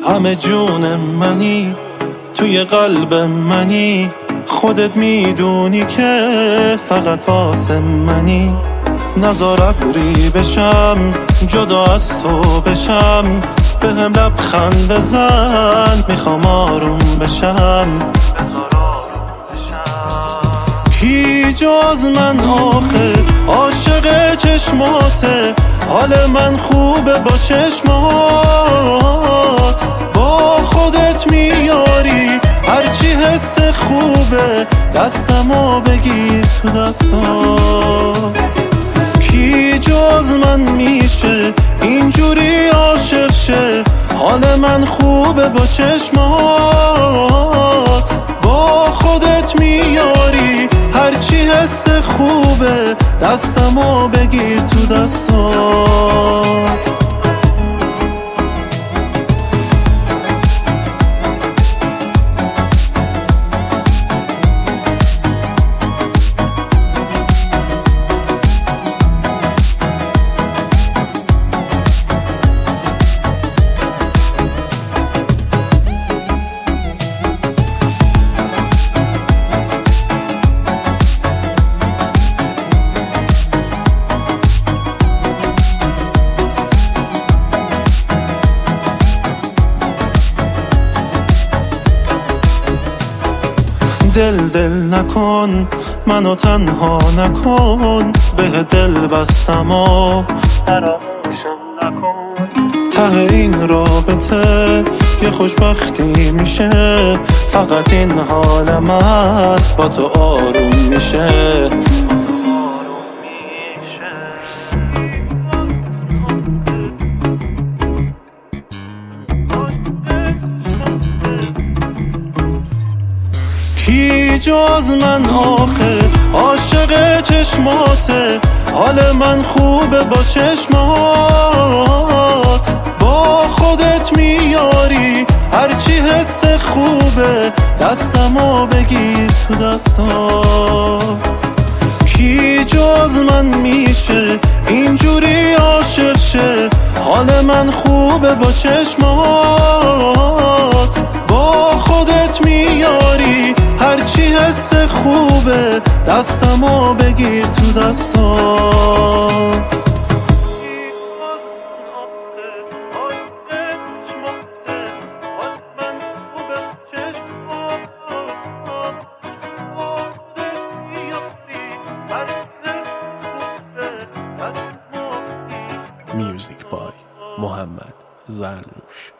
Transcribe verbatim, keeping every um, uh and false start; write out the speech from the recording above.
همه جون منی، توی قلب منی، خودت میدونی که فقط واسه منی. نذار ابری بشم، جدا از تو بشم، به هم لبخند بزن، میخوام آروم بشم. کی جز من آخه عاشق چشماته، حال من خوبه با چشمات، با خودت میاری هرچی حس خوبه، دستمو بگیر تو دستات. کی جز من میشه اینجوری عاشق شه، حال من خوبه با چشمات، با خودت میاری هرچی حس خوبه، دستمو بگیر تو دستات. دل دل نکن، منو تنها نکن، به دل بستم و فراموشم نکن. ته این رابطه یه خوشبختی میشه، فقط این حال من با تو آروم میشه. کی جز من آخه عاشق چشماته، حال من خوبه با چشمات، با خودت میاری هرچی حس خوبه، دستمو بگیر تو دستات. کی جز من میشه اینجوری عاشق شه، حال من خوبه با چشمات، با خودت میاری هرچی حس خوبه، دستمو بگیر تو دستات. Music by محمد زرنوش.